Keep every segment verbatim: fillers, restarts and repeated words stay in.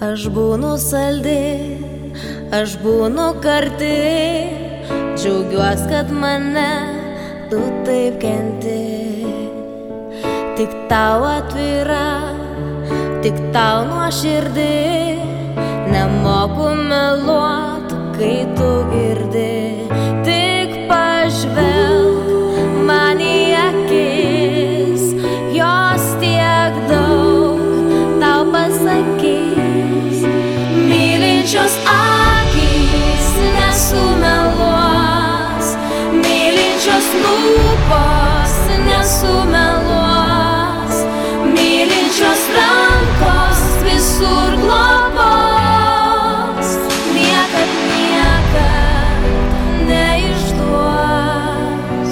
Aš būnu saldi, aš būnu karti, džiaugiuosi, kad mane tu taip kenti. Tik tau atvira, tik tau nuoširdi, nemoku meluot, kai tu girdi. Tik pažvelk man į akis, jos tiek daug tau pasakys. Mylinčios akys nesumeluos, mylinčios lūpos nesumeluos, mylinčios rankos visur globos, niekad, niekad neišduos.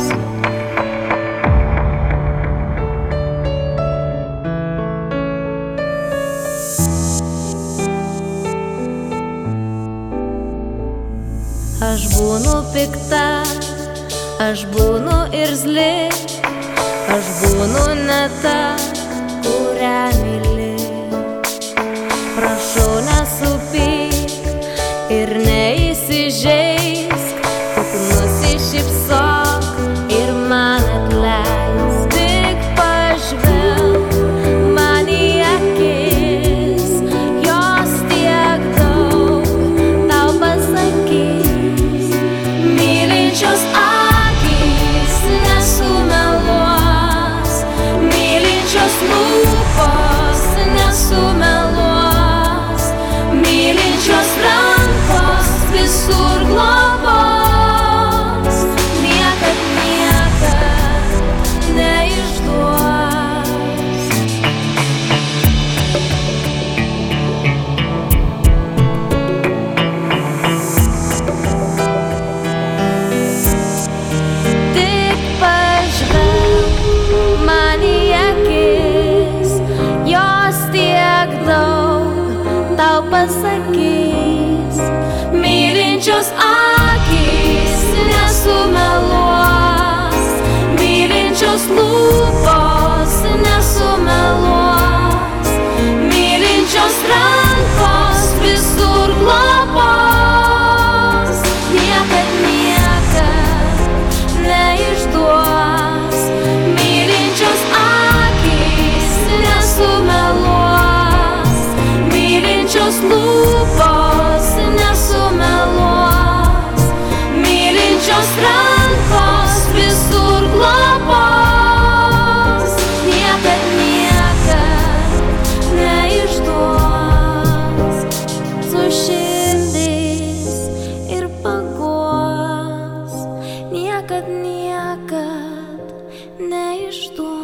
Aš būnu pikta, aš būnu irzli, aš būnu ne ta, kurią myli. Prašau, nesupyk ir neįsižeisk, tik nusišypsok ir man atleisk. Tik pažvelk man į akis, jos tiek daug tau pasakys. Mylinčios akys nesumeluos, mylinčios lūpos nesumeluos, mylinčios rankos visur globos, niekad, niekad neišduos. Tik pažvelk man į akis, jos tiek daug tau pasakys. Mylinčios akys nesumeluos, mylinčios lūpos nesumeluos, mylinčios rankos visur globos, niekad, niekad neišduos. Mylinčios akys nesumeluos, mylinčios lūpos nesumeluos, mylinčios rankos visur globos, niekad, niekad neišduos. Sušildys ir paguos, niekad, niekad neišduos.